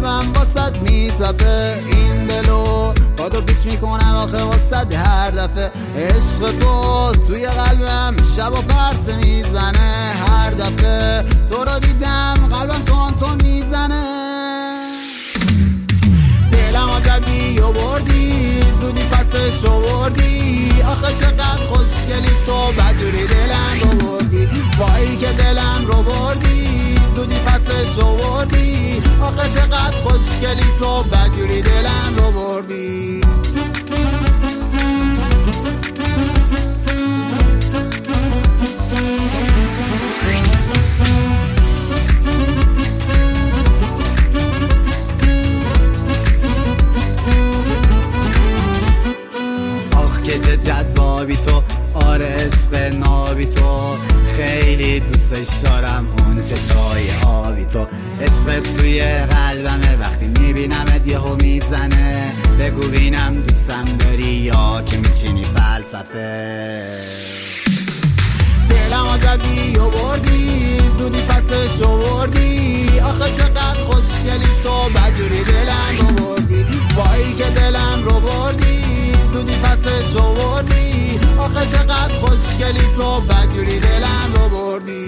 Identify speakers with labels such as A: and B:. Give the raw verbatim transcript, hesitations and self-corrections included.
A: قلبم واسد میتپه، این دلو کادو پیچ میکنم آخه واسد هر دفعه. عشق تو توی قلبم شب و پرسه میزنه، هر دفعه تو رو دیدم قلبم تون تون میزنه. دلم آزدی و بردی، زودی پسش آوردی، آخه چقدر خوشگلی تو بدجوری دلم رو بردی. وای که دلم رو بردی، زودی پسش آوردی، آخه چقدر خوشگلی تو بدجوری دلم رو بردی. که چه جذابی تو، آره عشق نابی تو، خیلی دوستش دارم اون چشای آبی تو. عشق توی قلبمه وقتی میبینمت یهو میزنه، بگو بینم دوستم داری یا که میچینی فلسفه. دلم آزدی و بردی، زودی پسش آوردی، آخه چقدر خوشگلی تو بدجوری دلم رو بردی. وای که دلم رو بردی، زودی پسش آوردی، آخه چقدر خوشگلی تو بدجوری دلم رو بردی.